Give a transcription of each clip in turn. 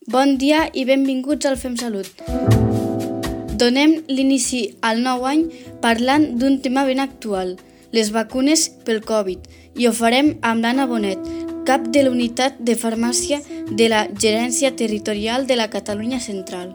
Bon dia i benvinguts al Fem Salut. Donem l'inici al nou any parlant d'un tema ben actual, les vacunes pel Covid, i ho farem amb l'Anna Bonet, cap de la unitat de farmàcia de la Gerència Territorial de la Catalunya Central.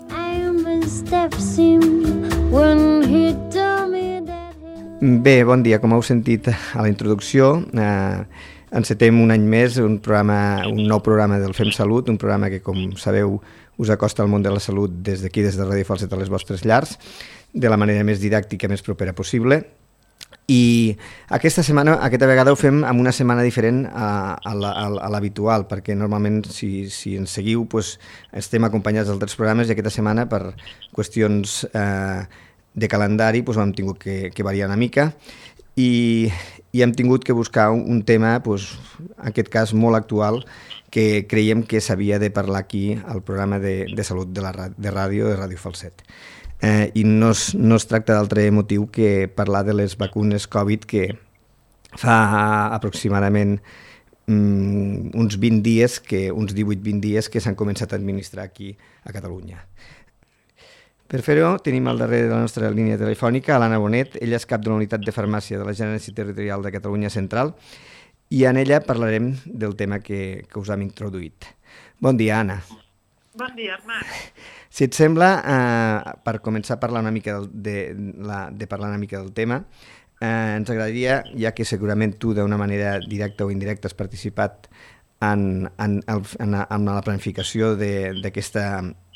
Bé, bon dia. Com heu sentit a la introducció, encetem un any més un nou programa del Fem Salut, un programa que, com sabeu, us acosta al món de la salut des d'aquí, des de Ràdio Falset a les vostres llars, de la manera més didàctica, més propera possible. I aquesta vegada ho fem amb una setmana diferent a l'habitual, perquè normalment, si ens seguiu, doncs, estem acompanyats d'altres programes i aquesta setmana, per qüestions de calendari, doncs, hem tingut que variar una mica i hem tingut que buscar un tema, doncs, en aquest cas molt actual, que creiem que s'havia de parlar aquí al programa de salut de Ràdio Falset. I no es tracta d'altre motiu que parlar de les vacunes Covid, que fa aproximadament uns 20 dies, uns 18-20 dies que s'han començat a administrar aquí a Catalunya. Per fer-ho, tenim al darrere de la nostra línia telefònica l'Anna Bonet. Ella és cap de la unitat de farmàcia de la Gerència Territorial de Catalunya Central i en ella parlarem del tema que us hem introduït. Bon dia, Anna. Bon dia, Armand. Si et sembla, per començar a parlar una mica del tema, ens agradaria, ja que segurament tu d'una manera directa o indirecta has participat en la planificació d'aquesta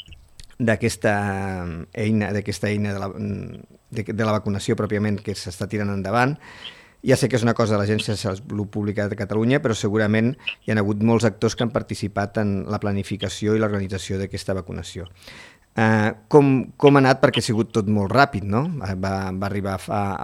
eina de la vacunació pròpiament que s'està tirant endavant. Ja sé que és una cosa de l'Agència de Salut Pública de Catalunya, però segurament hi ha hagut molts actors que han participat en la planificació i l'organització d'aquesta vacunació. Com ha anat? Perquè ha sigut tot molt ràpid, no? Va arribar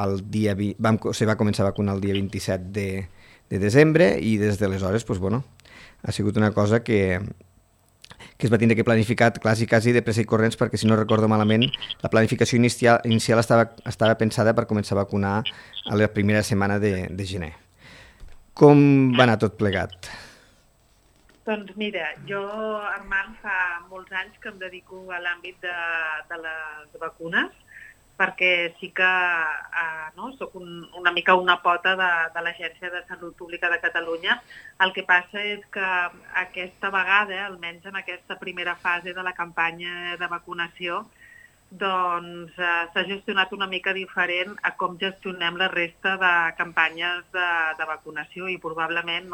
se va començar a vacunar el dia 27 de desembre i des d'aleshores, doncs, bueno, ha sigut una cosa que es va tindre que planificar quasi de pressa i corrents, perquè, si no recordo malament, la planificació inicial estava pensada per començar a vacunar a la primera setmana de gener. Com va anar tot plegat? Doncs mira, jo, Armand, fa molts anys que em dedico a l'àmbit de les vacunes, perquè sí que soc una mica una pota de l'Agència de Salut Pública de Catalunya. El que passa és que aquesta vegada, almenys en aquesta primera fase de la campanya de vacunació, doncs s'ha gestionat una mica diferent a com gestionem la resta de campanyes de vacunació i probablement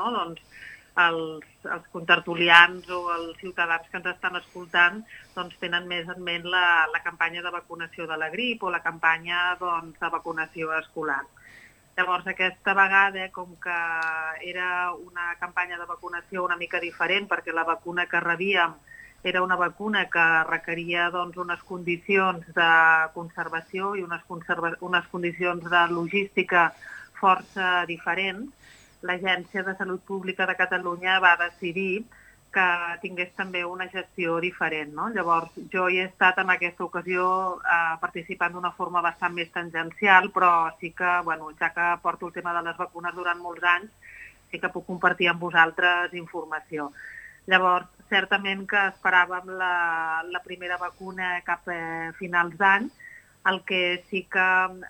els contertulians o els ciutadans que ens estan escoltant doncs tenen més en ment la campanya de vacunació de la grip o la campanya de vacunació escolar. Llavors, aquesta vegada, com que era una campanya de vacunació una mica diferent, perquè la vacuna que rebíem era una vacuna que requeria unes condicions de conservació i unes condicions de logística força diferents, l'Agència de Salut Pública de Catalunya va decidir que tingués també una gestió diferent, no? Llavors, jo hi he estat en aquesta ocasió participant d'una forma bastant més tangencial, però sí que, ja que porto el tema de les vacunes durant molts anys, sí que puc compartir amb vosaltres informació. Llavors, certament que esperàvem la primera vacuna cap a finals d'any. El que sí que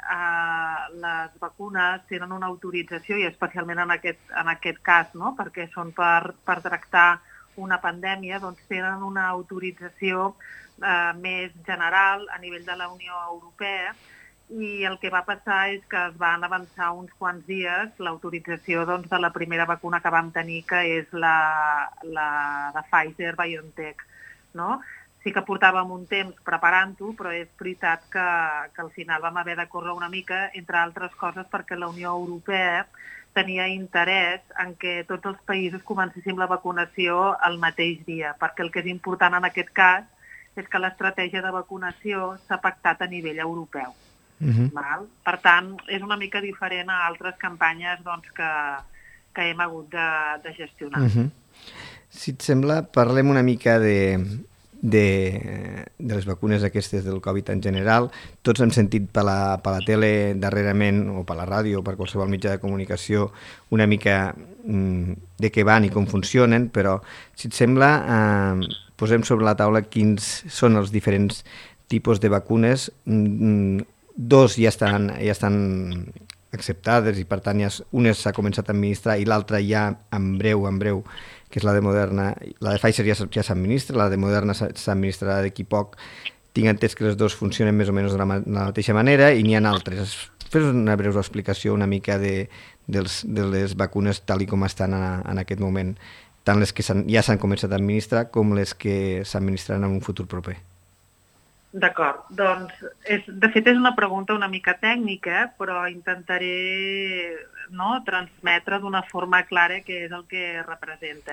les vacunes tenen una autorització, i especialment en aquest cas, no? Perquè són per tractar una pandèmia, doncs tenen una autorització més general a nivell de la Unió Europea, i el que va passar és que es van avançar uns quants dies l'autorització de la primera vacuna que vam tenir, que és la de Pfizer-BioNTech, no? Sí que portàvem un temps preparant-ho, però és veritat que al final vam haver de córrer una mica, entre altres coses perquè la Unió Europea tenia interès en que tots els països comencéssim la vacunació el mateix dia, perquè el que és important en aquest cas és que l'estratègia de vacunació s'ha pactat a nivell europeu. Val? Per tant, és una mica diferent a altres campanyes que hem hagut de gestionar. Si et sembla, parlem una mica de les vacunes aquestes del Covid en general. Tots hem sentit per la tele darrerament, o per la ràdio o per qualsevol mitjà de comunicació, una mica de què van i com funcionen, però si et sembla posem sobre la taula quins són els diferents tipus de vacunes. Dos ja estan acceptades i per tant una s'ha començat a administrar i l'altra ja en breu, que és la de Moderna. La de Pfizer ja s'administra, la de Moderna s'administrarà d'aquí poc. Tinc entès que les dues funcionen més o menys de la mateixa manera i n'hi ha altres. Fes una breu explicació una mica de les vacunes tal i com estan en aquest moment, tant les que ja s'han començat a administrar com les que s'administraran en un futur proper. D'acord, doncs de fet és una pregunta una mica tècnica, però intentaré transmetre d'una forma clara què és el que representa.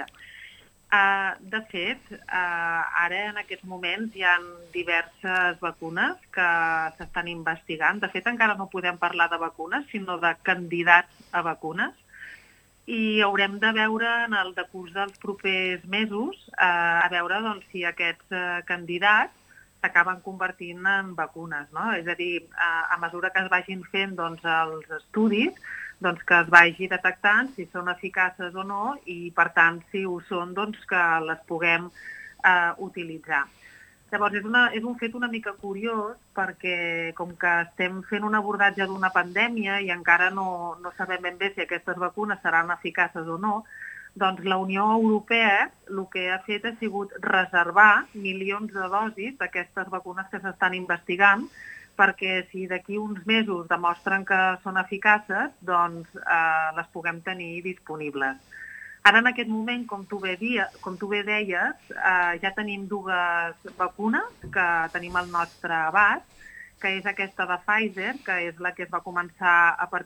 De fet, ara en aquests moments hi ha diverses vacunes que s'estan investigant. De fet, encara no podem parlar de vacunes, sinó de candidats a vacunes. I haurem de veure en el decurs dels propers mesos a veure si aquests candidats s'acaben convertint en vacunes, no? És a dir, a mesura que es vagin fent els estudis, que es vagi detectant si són eficaces o no i, per tant, si ho són, que les puguem utilitzar. Llavors, és un fet una mica curiós perquè, com que estem fent un abordatge d'una pandèmia i encara no sabem ben bé si aquestes vacunes seran eficaces o no, doncs la Unió Europea el que ha fet ha sigut reservar milions de dosis d'aquestes vacunes que s'estan investigant perquè si d'aquí uns mesos demostren que són eficaces, doncs les puguem tenir disponibles. Ara, en aquest moment, com tu bé deies, ja tenim dues vacunes que tenim al nostre abast, que és aquesta de Pfizer, que és la que es va començar a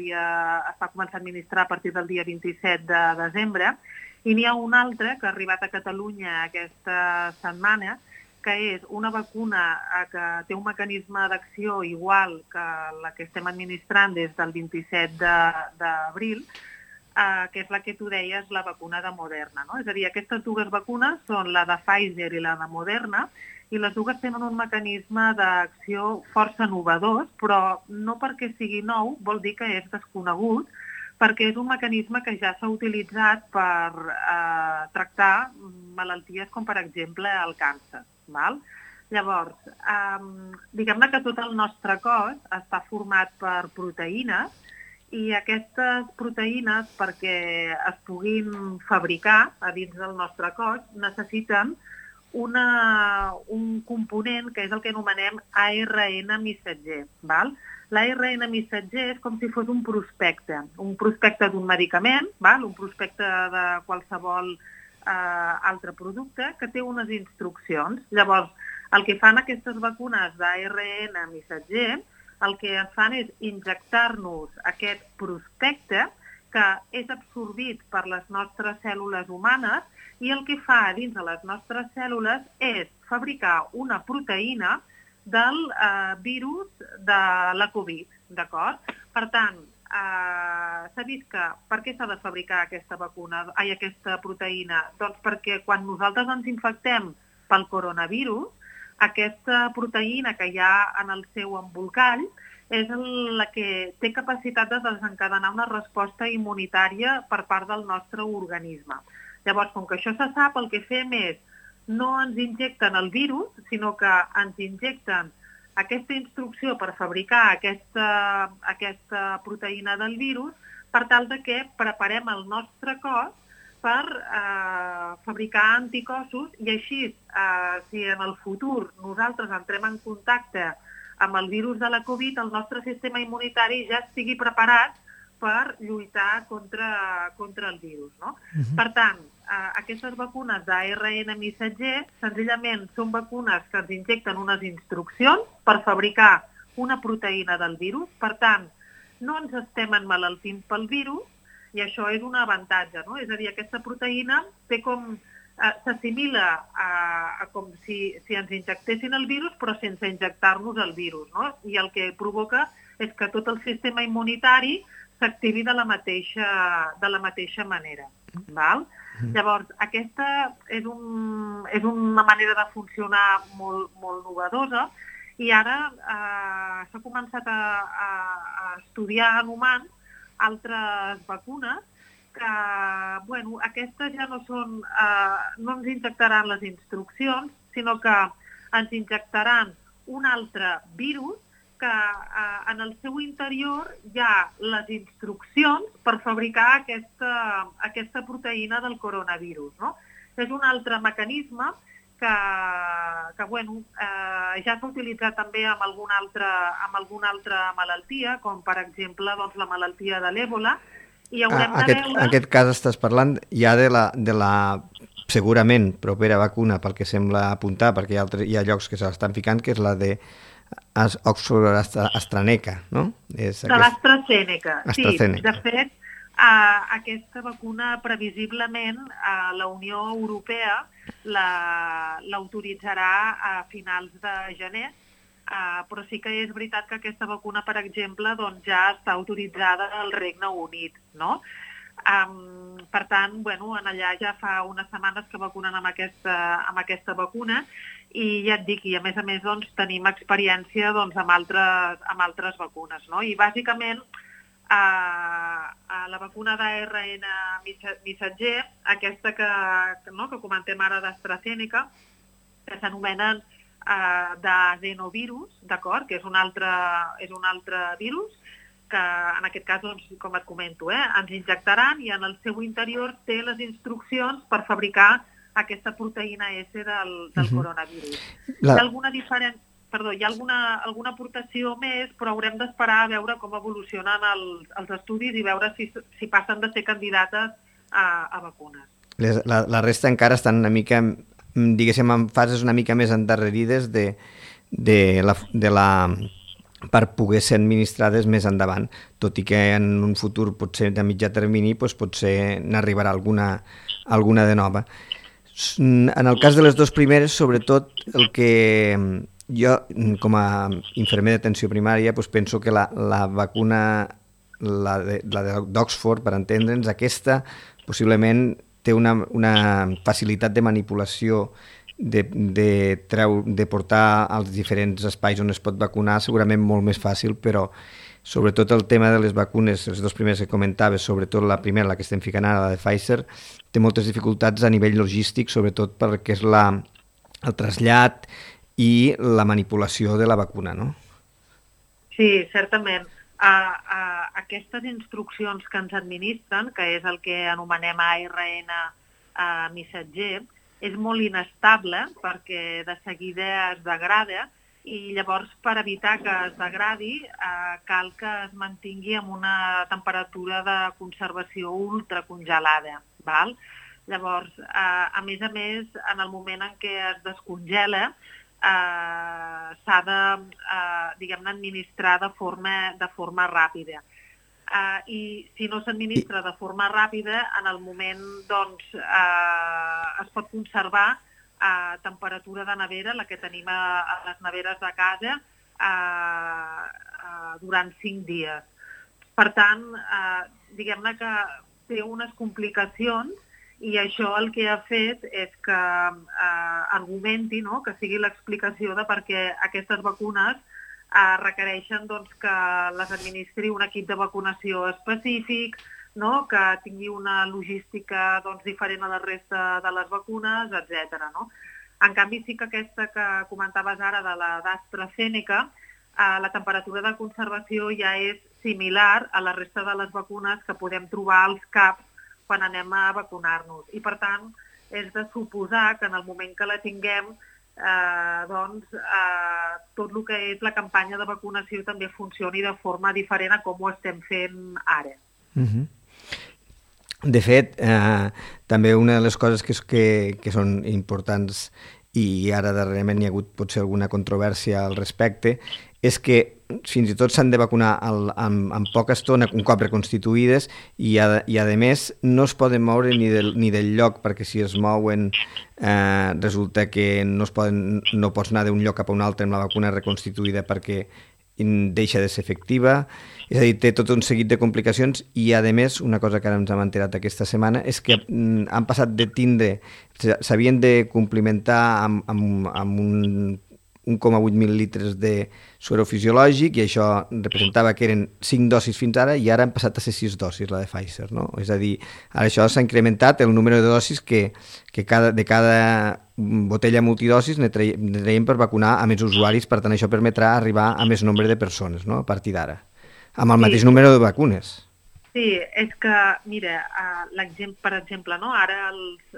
administrar a partir del dia 27 de desembre, i n'hi ha una altra que ha arribat a Catalunya aquesta setmana, que és una vacuna que té un mecanisme d'acció igual que la que estem administrant des del 27 d'abril, que és la que tu deies, la vacuna de Moderna, no? És a dir, aquestes dues vacunes són la de Pfizer i la de Moderna, i les dues tenen un mecanisme d'acció força innovador, però no perquè sigui nou vol dir que és desconegut, perquè és un mecanisme que ja s'ha utilitzat per tractar malalties com, per exemple, el càncer. Val? Llavors, diguem-ne que tot el nostre cos està format per proteïnes i aquestes proteïnes, perquè es puguin fabricar a dins del nostre cos, necessiten un component que és el que anomenem ARN missatger. L'ARN missatger és com si fos un prospecte d'un medicament, un prospecte de qualsevol altre producte que té unes instruccions. Llavors, el que fan aquestes vacunes d'ARN missatger, el que fan és injectar-nos aquest prospecte que és absorbit per les nostres cèl·lules humanes i el que fa dins de les nostres cèl·lules és fabricar una proteïna del virus de la Covid, d'acord? Per tant, s'ha vist que per què s'ha de fabricar aquesta proteïna? Doncs perquè quan nosaltres ens infectem pel coronavirus, aquesta proteïna que hi ha en el seu embolcall és la que té capacitat de desencadenar una resposta immunitària per part del nostre organisme. Llavors, com que això se sap, el que fem és no ens injecten el virus, sinó que ens injecten aquesta instrucció per fabricar aquesta proteïna del virus per tal de que preparem el nostre cos per fabricar anticossos i així, si en el futur nosaltres entrem en contacte amb el virus de la Covid, el nostre sistema immunitari ja estigui preparat per lluitar contra el virus. No? Per tant, aquestes vacunes d'ARN missatger senzillament són vacunes que ens injecten unes instruccions per fabricar una proteïna del virus. Per tant, no ens estem emmalaltint pel virus i això és un avantatge. No? És a dir, aquesta proteïna s'assimila a com si ens injectessin el virus però sense injectar-nos el virus. No? I el que provoca és que tot el sistema immunitari s'activi de la mateixa manera. Val? Llavors, aquesta és una manera de funcionar molt, molt novedosa i ara s'ha començat a estudiar en humans altres vacunes que, bueno, aquestes ja no ens injectaran les instruccions, sinó que ens injectaran un altre virus que en el seu interior hi ha les instruccions per fabricar aquesta proteïna del coronavirus, no? És un altre mecanisme que bueno, ja s'ha utilitzat també amb alguna altra malaltia, com per exemple doncs, la malaltia de l'èbola, i haurem de veure... En aquest cas estàs parlant ja de la segurament propera vacuna, pel que sembla apuntar, perquè hi ha llocs que se l'estan ficant, que és la de Oxford AstraZeneca, no? De l'AstraZeneca, sí. De fet, aquesta vacuna previsiblement la Unió Europea l'autoritzarà a finals de gener, però sí que és veritat que aquesta vacuna, per exemple, doncs ja està autoritzada al Regne Unit, no? Per tant, bueno, allà ja fa unes setmanes que vacunen amb aquesta vacuna i ja et dic, i a més doncs, tenim experiència doncs, amb altres vacunes, no? I bàsicament la vacuna d'ARN missatger, aquesta que comentem ara d'AstraZeneca, que s'anomenen d'adenovirus, d'acord? Que és un altre virus que en aquest cas, doncs, com et comento, ens injectaran i en el seu interior té les instruccions per fabricar aquesta proteïna S del coronavirus. Hi ha alguna aportació més, però haurem d'esperar a veure com evolucionen els estudis i veure si passen de ser candidates a vacunes. La resta encara estan una mica, diguéssim, en fases una mica més endarrerides per poder ser administrades més endavant, tot i que en un futur potser de mitjà termini potser n'arribarà alguna de nova. En el cas de les dues primeres, sobretot el que jo, com a infermer d'atenció primària, penso que la vacuna, la d'Oxford, per entendre'ns, aquesta possiblement té una facilitat de manipulació de portar als diferents espais on es pot vacunar, segurament molt més fàcil, però sobretot el tema de les vacunes, les dues primeres que comentaves, sobretot la primera, la que estem ficant ara, la de Pfizer, té moltes dificultats a nivell logístic, sobretot perquè és el trasllat i la manipulació de la vacuna, no? Sí, certament. Aquestes instruccions que ens administren, que és el que anomenem ARN missatger, és molt inestable perquè de seguida es degrada i llavors per evitar que es degradi cal que es mantingui amb una temperatura de conservació ultracongelada. Val? Llavors, a més, en el moment en què es descongela, s'ha de, diguem-ne, administrar de forma ràpida. I si no s'administra de forma ràpida, en el moment doncs, es pot conservar a temperatura de nevera, la que tenim a les neveres de casa, durant 5 dies. Per tant, diguem-ne que té unes complicacions i això el que ha fet és que argumenti, no?, que sigui l'explicació de per què aquestes vacunes requereixen doncs, que les administri un equip de vacunació específic, no?, que tingui una logística doncs, diferent a la resta de les vacunes, etc. No? En canvi, sí que aquesta que comentaves ara de la d'AstraZeneca, la temperatura de conservació ja és similar a la resta de les vacunes que podem trobar als CAPs quan anem a vacunar-nos. I, per tant, és de suposar que en el moment que la tinguem, tot el que és la campanya de vacunació també funcioni de forma diferent a com ho estem fent ara. De fet, també una de les coses que són importants i ara darrerament hi ha hagut potser alguna controvèrsia al respecte, és que fins i tot s'han de vacunar en poca estona, un cop reconstituïdes, i a més no es poden moure ni del lloc, perquè si es mouen resulta que no pots anar d'un lloc cap a un altre amb la vacuna reconstituïda perquè deixa de ser efectiva, és a dir, té tot un seguit de complicacions i, a més, una cosa que ara ens hem enterat aquesta setmana és que han passat de tindre, s'havien de complementar amb un 1,8 mil·lilitres de suero fisiològic i això representava que eren 5 dosis fins ara i ara han passat a ser 6 dosis, la de Pfizer, no? És a dir, ara això s'ha incrementat el número de dosis que de cada botella multidosis ne traiem per vacunar a més usuaris, per tant això permetrà arribar a més nombre de persones, no?, a partir d'ara, amb el mateix número de vacunes. Sí, és que, mira, per exemple, no? Ara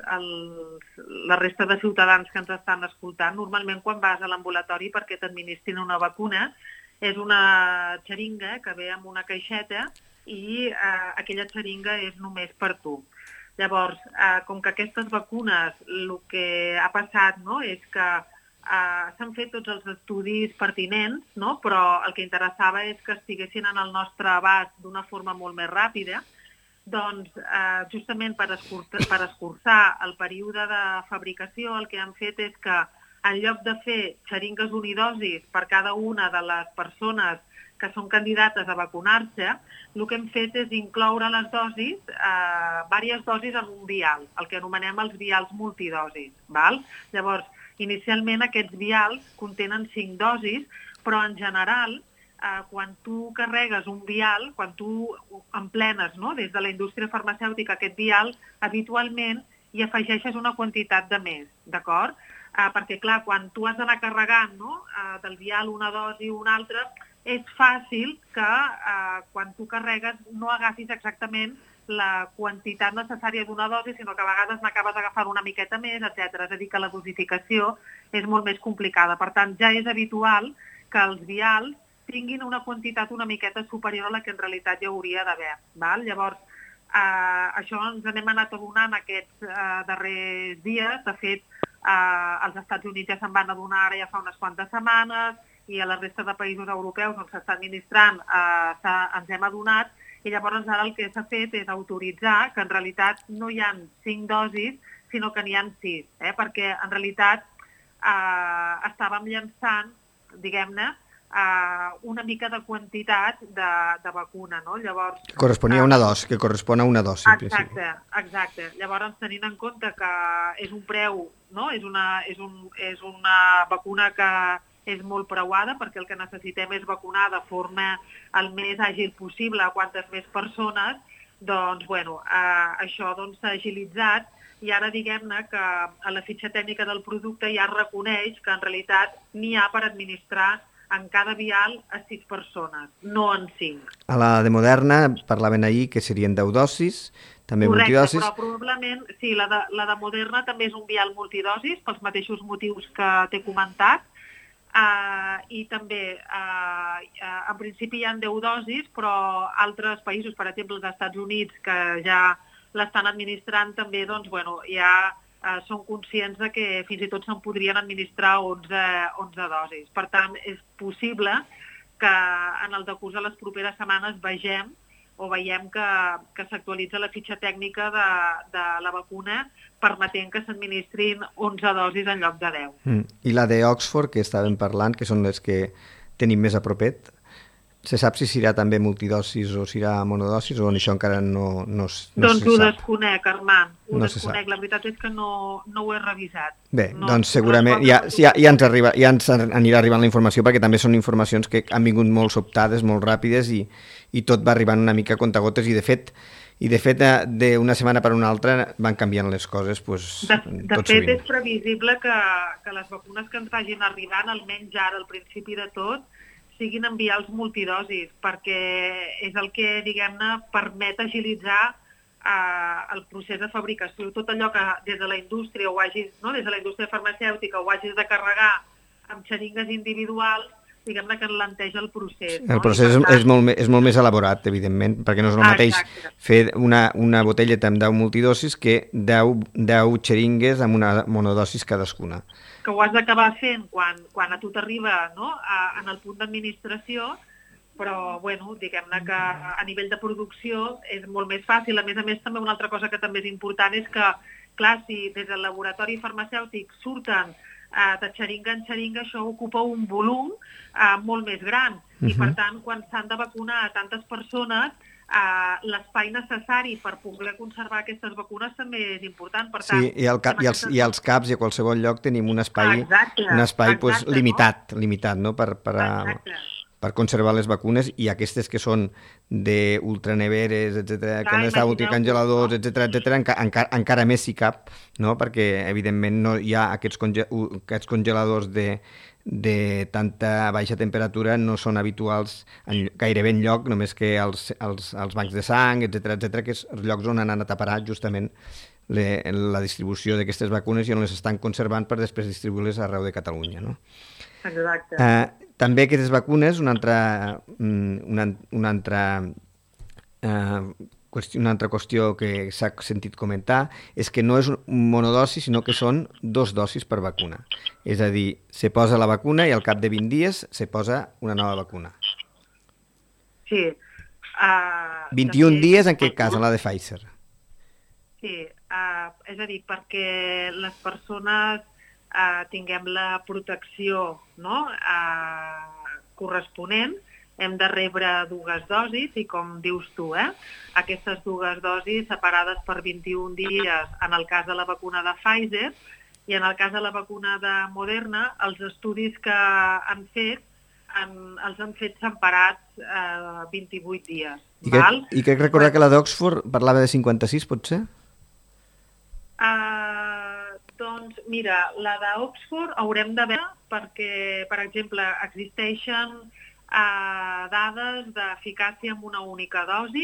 la resta de ciutadans que ens estan escoltant, normalment quan vas a l'ambulatori perquè t'administrin una vacuna, és una xeringa que ve amb una caixeta i aquella xeringa és només per tu. Llavors, com que aquestes vacunes, el que ha passat, no?, és que s'han fet tots els estudis pertinents, no? Però el que interessava és que estiguessin en el nostre abast d'una forma molt més ràpida. Doncs, justament per escurçar el període de fabricació, el que han fet és que, en lloc de fer xeringues unidosis per cada una de les persones que són candidates a vacunar-se, el que hem fet és incloure les dosis, diverses dosis en un vial, el que anomenem els vials multidosis. Val? Llavors, inicialment aquests vials contenen 5 dosis, però en general, quan tu carregues un vial, quan tu emplenes, no?, des de la indústria farmacèutica aquest vial, habitualment hi afegeixes una quantitat de més, d'acord? Perquè, clar, quan tu has d'anar carregant, no?, del vial una dosi o una altra, és fàcil que quan tu carregues no agafis exactament la quantitat necessària d'una dosi, sinó que a vegades n'acabes agafant una miqueta més, etc. És a dir, que la dosificació és molt més complicada. Per tant, ja és habitual que els vials tinguin una quantitat una miqueta superior a la que en realitat hi hauria d'haver. Llavors, això ens n'hem anat adonant aquests darrers dies. De fet, als Estats Units ja se'n van adonar ara ja fa unes quantes setmanes i a la resta de països europeus on s'està administrant ens hem adonat. I llavors ara el que s'ha fet és autoritzar que en realitat no hi ha 5 dosis, sinó que n'hi ha 6, perquè en realitat estàvem llançant, diguem-ne, una mica de quantitat de vacuna, no? Llavors, corresponia a una dosi, que correspon a una dosi. Exacte. Llavors, tenint en compte que és un preu, no? És una vacuna que és molt preuada perquè el que necessitem és vacunar de forma el més àgil possible a quantes més persones, doncs, bueno, això s'ha agilitzat i ara diguem-ne que a la fitxa tècnica del producte ja reconeix que en realitat n'hi ha per administrar en cada vial a 6 persones, no en 5. A la de Moderna parlaven ahir que serien 10 dosis, també multidosis. Correcte, però probablement, sí, la de Moderna també és un vial multidosis, pels mateixos motius que t'he comentat, i també, en principi hi ha 10 dosis, però altres països, per exemple els Estats Units, que ja l'estan administrant també, doncs, bueno, ja són conscients de que fins i tot se'n podrien administrar 11 dosis. Per tant, és possible que en el decurs de les properes setmanes veiem que s'actualitza la fitxa tècnica de la vacuna permetent que s'administrin 11 dosis en lloc de 10. I la d'Oxford, que estàvem parlant, que són les que tenim més a propet, se sap si serà també multidosis o serà monodosis o això encara no se sap? Doncs ho desconec, Armand. Ho desconec. La veritat és que no ho he revisat. Bé, doncs segurament ja ens anirà arribant la informació perquè també són informacions que han vingut molt sobtades, molt ràpides i tot va arribant una mica a contagotes i de fet d'una setmana per una altra van canviant les coses. De fet, és previsible que les vacunes que ens vagin arribant, almenys ara al principi de tot, siguin en vials multidosis, perquè és el que, diguem-ne, permet agilitzar el procés de fabricació. Tot allò que des de la indústria des de la indústria farmacèutica ho hagis de carregar amb xeringues individuals, diguem-ne que enlenteix el procés. El procés és molt més elaborat, evidentment, perquè no és el mateix fer una botelleta amb 10 multidosis que 10 xeringues amb una monodosis cadascuna. Que ho has d'acabar fent quan a tu t'arriba, no?, en el punt d'administració, però, bueno, diguem-ne que a nivell de producció és molt més fàcil. A més, també una altra cosa que també és important és que, clar, si des del laboratori farmacèutic surten de xeringa en xeringa això ocupa un volum molt més gran. I, per tant, quan s'han de vacunar a tantes persones, l'espai necessari per poder conservar aquestes vacunes també és important. Per tant, sí, i als CAPs i a qualsevol lloc tenim un espai, limitat, no? Per conservar les vacunes, i aquestes que són d'ultraneveres, etc., que han d'estar congeladors, etc., encara més si cap, no? Perquè, evidentment, no hi ha aquests congeladors de tanta baixa temperatura, no són habituals gairebé enlloc, només que als bancs de sang, etc., que és els llocs on han anat a parar justament la distribució d'aquestes vacunes i on les estan conservant per després distribuir-les arreu de Catalunya, no? Exacte. També aquestes vacunes, una altra qüestió que s'ha sentit comentar és que no és monodosi, sinó que són 2 dosis per vacuna. És a dir, se posa la vacuna i al cap de 20 dies se posa una nova vacuna. Sí. 21 dies en aquest cas, en la de Pfizer. Sí, és a dir, perquè les persones tinguem la protecció, no? Corresponent, hem de rebre 2 dosis i, com dius tu, aquestes 2 dosis separades per 21 dies en el cas de la vacuna de Pfizer, i en el cas de la vacuna de Moderna, els estudis que han fet els han fet separats 28 dies. I crec recordar que la d'Oxford parlava de 56, pot ser? Doncs mira, la d'Oxford haurem de veure perquè, per exemple, existeixen dades d'eficàcia amb una única dosi.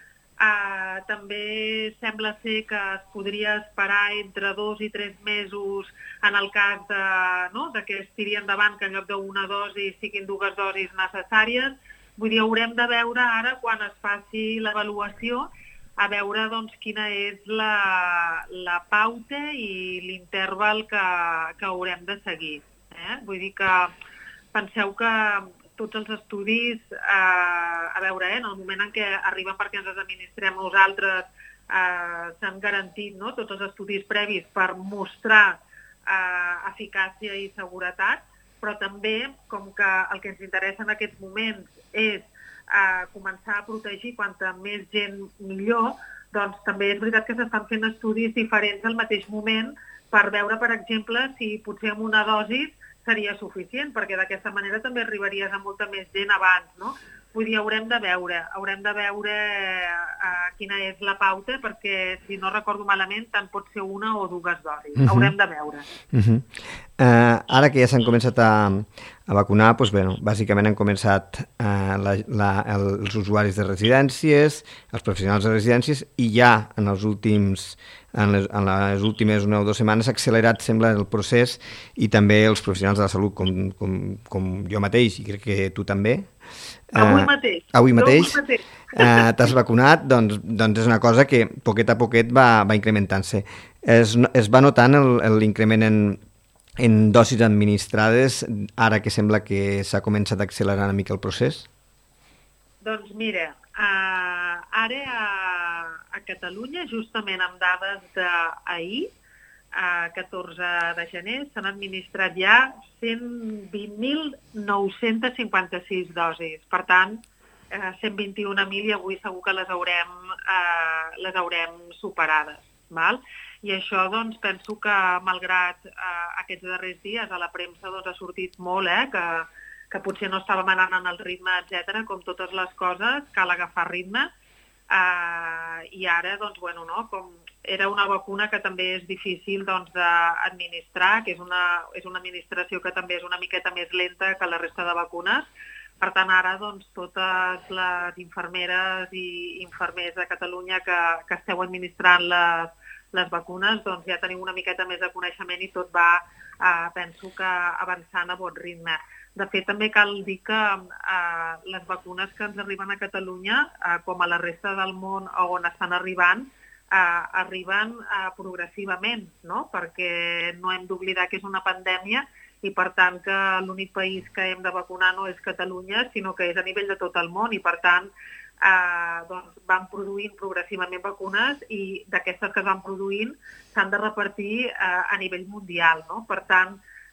També sembla ser que es podria esperar entre 2 i 3 mesos en el cas de que es tiri endavant, que en lloc d'1 dosi siguin 2 dosis necessàries. Vull dir, haurem de veure ara, quan es faci l'avaluació, a veure doncs, quina és la pauta i l'interval que haurem de seguir. Vull dir que penseu que tots els estudis, a veure, en el moment en què arriben perquè ens els administrem nosaltres, s'han garantit, no?, tots els estudis previs per mostrar eficàcia i seguretat, però també, com que el que ens interessa en aquests moments és començar a protegir quanta més gent millor, doncs també és veritat que s'estan fent estudis diferents al mateix moment per veure, per exemple, si potser amb una dosi seria suficient, perquè d'aquesta manera també arribaries a molta més gent abans, no? Vull dir, haurem de veure quina és la pauta, perquè, si no recordo malament, tant pot ser 1 o 2 dosis. Haurem de veure. Ara que ja s'han començat a vacunar, doncs, bé, bàsicament han començat els usuaris de residències, els professionals de residències, i ja en les últimes 1 o 2 setmanes s'ha accelerat, sembla, el procés, i també els professionals de la salut, com jo mateix, i crec que tu també. Avui mateix t'has vacunat, doncs és una cosa que poquet a poquet va incrementant-se. Es va notant l'increment en dosis administrades ara que sembla que s'ha començat a accelerar una mica el procés? Doncs mira, ara a Catalunya, justament amb dades d'ahir, 14 de gener, s'han administrat ja 120.956 dosis. Per tant, 121.000 i avui segur que les haurem superades. Val? I això, doncs, penso que malgrat aquests darrers dies a la premsa ha sortit molt, que potser no estàvem anant en el ritme, etc. Com totes les coses, cal agafar ritme. I ara, doncs, bueno, no, com era una vacuna que també és difícil d'administrar, que és una administració que també és una miqueta més lenta que la resta de vacunes. Per tant, ara, doncs, totes les infermeres i infermers de Catalunya que esteu administrant les vacunes, doncs ja teniu una miqueta més de coneixement i tot va, penso que, avançant a bon ritme. De fet, també cal dir que les vacunes que ens arriben a Catalunya, com a la resta del món on estan arriben progressivament, no? Perquè no hem d'oblidar que és una pandèmia i, per tant, que l'únic país que hem de vacunar no és Catalunya, sinó que és a nivell de tot el món i, per tant, van produint progressivament vacunes i d'aquestes que es van produint s'han de repartir a nivell mundial, no? Per tant,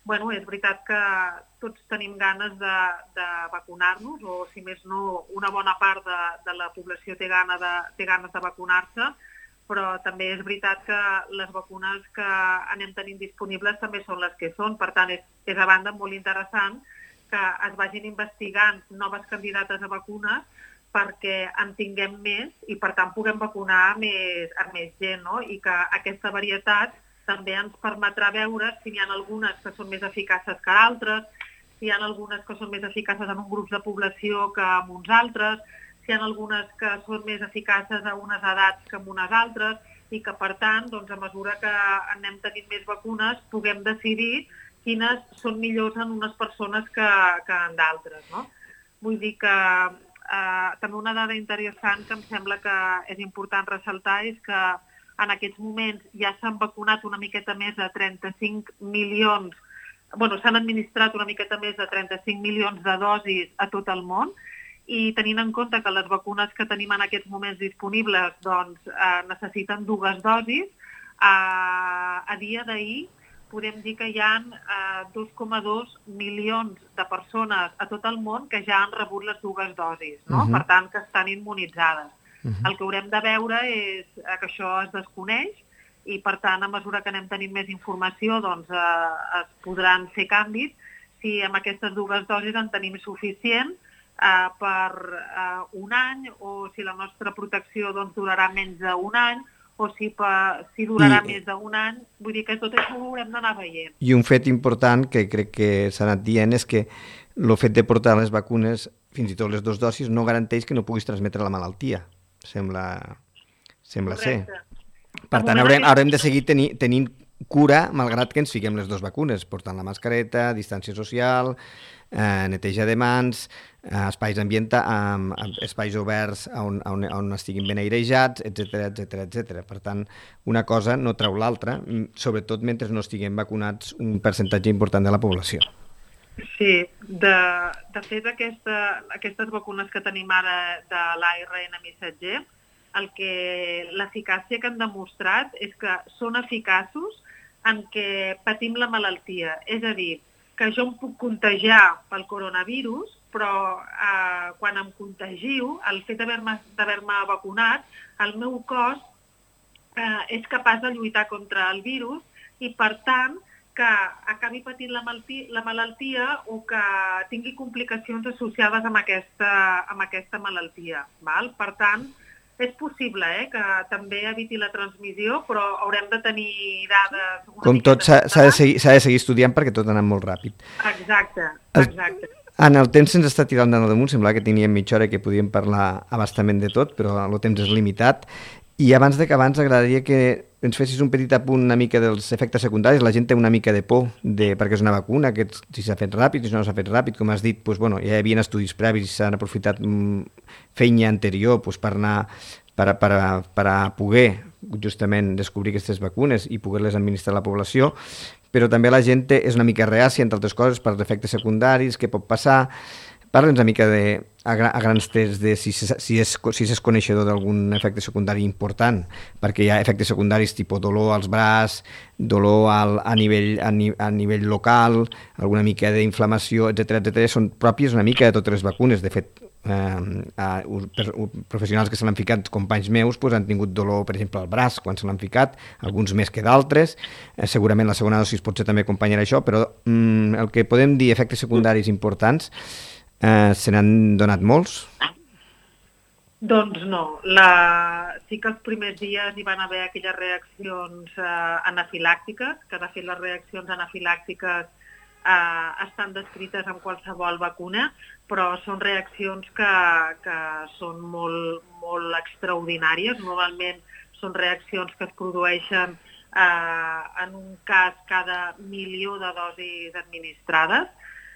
bueno, és veritat que tots tenim ganes de vacunar-nos, o si més no, una bona part de la població té ganes de vacunar-se, però també és veritat que les vacunes que anem tenint disponibles també són les que són. Per tant, és a banda molt interessant que es vagin investigant noves candidates a vacunes perquè en tinguem més i, per tant, puguem vacunar a més gent, no? I que aquesta varietat també ens permetrà veure si n'hi ha algunes que són més eficaces que altres, si hi ha algunes que són més eficaces en un grup de població que en uns altres, si hi ha algunes que són més eficaces a unes edats que en unes altres, i que, per tant, doncs, a mesura que anem tenint més vacunes, puguem decidir quines són millors en unes persones que en d'altres, no? Vull dir que també una dada interessant que em sembla que és important ressaltar és que en aquests moments ja s'han vacunat una miqueta més de 35 milions, s'han administrat una miqueta més de 35 milions de dosis a tot el món, i tenint en compte que les vacunes que tenim en aquests moments disponibles necessiten 2 dosis, a dia d'ahir podem dir que hi ha 2,2 milions de persones a tot el món que ja han rebut les 2 dosis, no? Per tant, que estan immunitzades. El que haurem de veure és que això es desconeix i, per tant, a mesura que anem tenint més informació, doncs es podran fer canvis. Si amb aquestes 2 dosis en tenim suficient per un any, o si la nostra protecció durarà menys d'un any, o si durarà més d'un any. Vull dir que tot això ho haurem d'anar veient. I un fet important que crec que s'ha anat dient és que el fet de portar les vacunes, fins i tot les 2 dosis, no garanteix que no puguis transmetre la malaltia. Sembla ser. Per tant, haurem de seguir tenint cura, malgrat que ens fiquem les 2 vacunes, portant la mascareta, distància social, neteja de mans, espais espais oberts on estiguin ben airejats, etc. Per tant, una cosa no treu l'altra, sobretot mentre no estiguem vacunats un percentatge important de la població. Sí, de fet aquestes vacunes que tenim ara de l'ARN missatger, l'eficàcia que han demostrat és que són eficaços en què patim la malaltia. És a dir, que jo em puc contagiar pel coronavirus, però quan em contagio, el fet d'haver-me vacunat, el meu cos és capaç de lluitar contra el virus i, per tant, que acabi patint la malaltia o que tingui complicacions associades amb aquesta malaltia. Val? Per tant, és possible que també eviti la transmissió, però haurem de tenir dades... Com tot, s'ha de seguir estudiant perquè tot ha anat molt ràpid. Exacte. En el temps se'ns està tirant de damunt, sembla que teníem mitja hora que podíem parlar abastament de tot, però el temps és limitat. I abans d'acabar ens agradaria que ens fessis un petit apunt una mica dels efectes secundaris. La gent té una mica de por perquè és una vacuna, que si s'ha fet ràpid, si no s'ha fet ràpid, com has dit, ja hi havia estudis previs, s'han aprofitat feina anterior per a poder justament descobrir aquestes vacunes i poder-les administrar a la població, però també la gent és una mica reàcia, entre altres coses, per efectes secundaris, què pot passar. Parla'ns una mica a grans trets de si és coneixedor d'algun efecte secundari important, perquè hi ha efectes secundaris tipus dolor als braç, dolor a nivell local, alguna mica d'inflamació, etc. Són pròpies una mica de totes les vacunes. De fet, professionals que se l'han ficat, companys meus, han tingut dolor, per exemple, al braç quan se l'han ficat, alguns més que d'altres. Segurament la segona dosis potser també acompanyarà això, però el que podem dir efectes secundaris importants se n'han donat molts? Doncs no. Sí que els primers dies hi van haver aquelles reaccions anafilàctiques, que de fet les reaccions anafilàctiques estan descrites en qualsevol vacuna, però són reaccions que són molt, molt extraordinàries. Normalment són reaccions que es produeixen en un cas cada 1.000.000 de dosis administrades.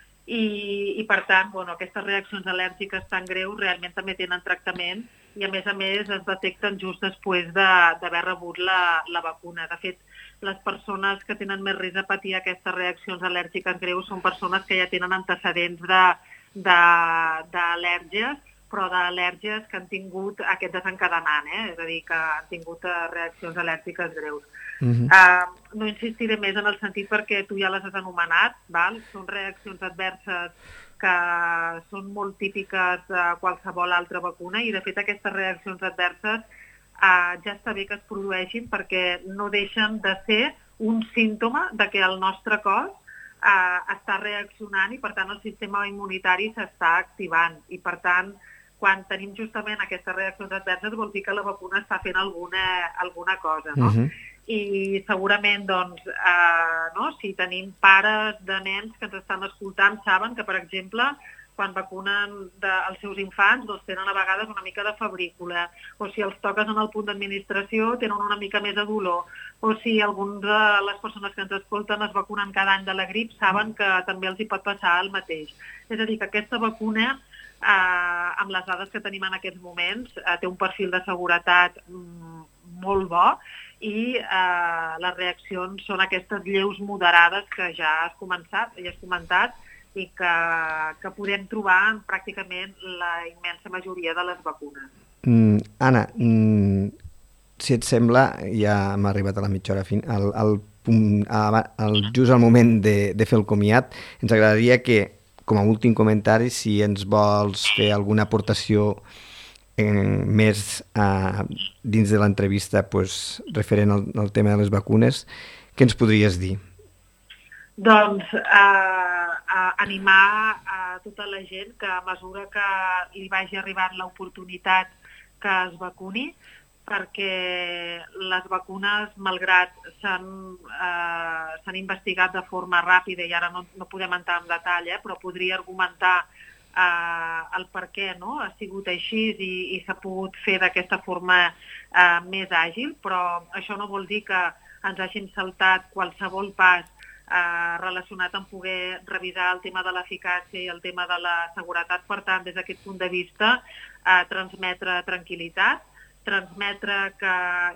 I per tant, aquestes reaccions al·lèrgiques tan greus realment també tenen tractament i a més es detecten just després d'haver rebut la vacuna. De fet, les persones que tenen més risc de patir aquestes reaccions al·lèrgiques greus són persones que ja tenen antecedents d'al·lèrgies però d'al·lèrgies que han tingut aquest desencadenant, és a dir, que han tingut reaccions al·lèrgiques greus. No insistiré més en el sentit perquè tu ja les has anomenat, val? Són reaccions adverses que són molt típiques de qualsevol altra vacuna i, de fet, aquestes reaccions adverses ja està bé que es produeixin perquè no deixen de ser un símptoma de que el nostre cos està reaccionant i, per tant, el sistema immunitari s'està activant. I, per tant, quan tenim justament aquestes reaccions adverses vol dir que la vacuna està fent alguna cosa, no? I segurament, doncs, si tenim pares de nens que ens estan escoltant, saben que, per exemple, quan vacunen els seus infants, doncs tenen a vegades una mica de febrícula, o si els toques en el punt d'administració tenen una mica més de dolor, o si algunes de les persones que ens escolten es vacunen cada any de la grip, saben que també els hi pot passar el mateix. És a dir, que aquesta vacuna, amb les dades que tenim en aquests moments, té un perfil de seguretat molt bo i les reaccions són aquestes lleus moderades que ja has comentat i que podem trobar en pràcticament la immensa majoria de les vacunes. Anna, si et sembla, ja hem arribat a la mitja hora just al moment de fer el comiat, ens agradaria que, com a últim comentari, si ens vols fer alguna aportació més dins de l'entrevista referent al tema de les vacunes, què ens podries dir? Doncs animar a tota la gent que a mesura que li vagi arribant l'oportunitat que es vacuni, perquè les vacunes, malgrat s'han investigat de forma ràpida i ara no podem entrar en detall, però podria argumentar el per què ha sigut així i s'ha pogut fer d'aquesta forma més àgil, però això no vol dir que ens hagin saltat qualsevol pas relacionat amb poder revisar el tema de l'eficàcia i el tema de la seguretat. Per tant, des d'aquest punt de vista, transmetre tranquil·litat, transmetre que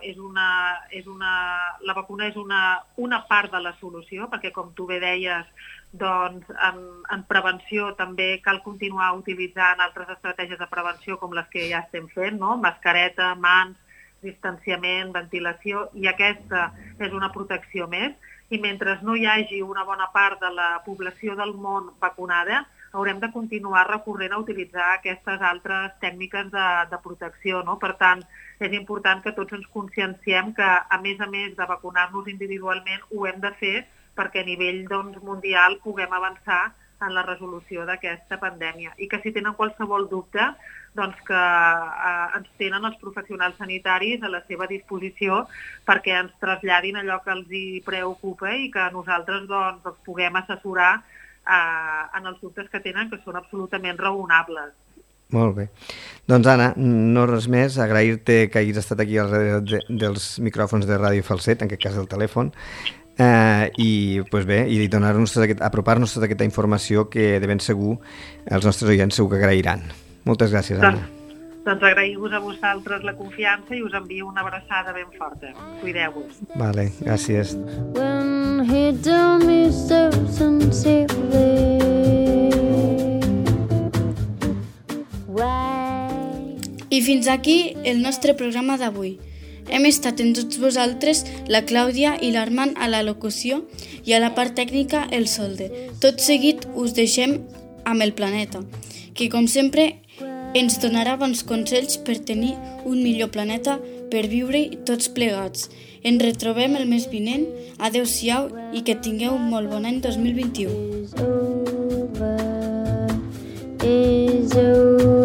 la vacuna és una part de la solució, perquè, com tu bé deies, doncs, en prevenció també cal continuar utilitzant altres estratègies de prevenció com les que ja estem fent, no? Mascareta, mans, distanciament, ventilació, i aquesta és una protecció més. I mentre no hi hagi una bona part de la població del món vacunada, haurem de continuar recorrent a utilitzar aquestes altres tècniques de protecció, no? Per tant, és important que tots ens conscienciem que, a més de vacunar-nos individualment, ho hem de fer perquè a nivell mundial puguem avançar en la resolució d'aquesta pandèmia. I que si tenen qualsevol dubte, doncs que ens tenen els professionals sanitaris a la seva disposició perquè ens traslladin allò que els hi preocupa i que nosaltres doncs puguem assessorar en els dubtes que tenen, que són absolutament raonables. Molt bé. Doncs, Anna, no res més, agrair-te que hagis estat aquí darrere dels micròfons de Ràdio Falset, en aquest cas del telèfon, i donar-nos apropar-nos tota aquesta informació que de ben segur els nostres oients segur que agrairan. Moltes gràcies, Anna. Doncs agrair-vos a vosaltres la confiança i us envio una abraçada ben forta. Cuideu-vos. Vale, gràcies. When he told me so sincerely I fins aquí el nostre programa d'avui. Hem estat amb tots vosaltres la Clàudia i l'Armand a la locució i a la part tècnica el Solde. Tot seguit us deixem amb el planeta, que com sempre ens donarà bons consells per tenir un millor planeta per viure tots plegats. Ens retrobem el mes vinent. Adéu-siau i que tingueu un molt bon any 2021.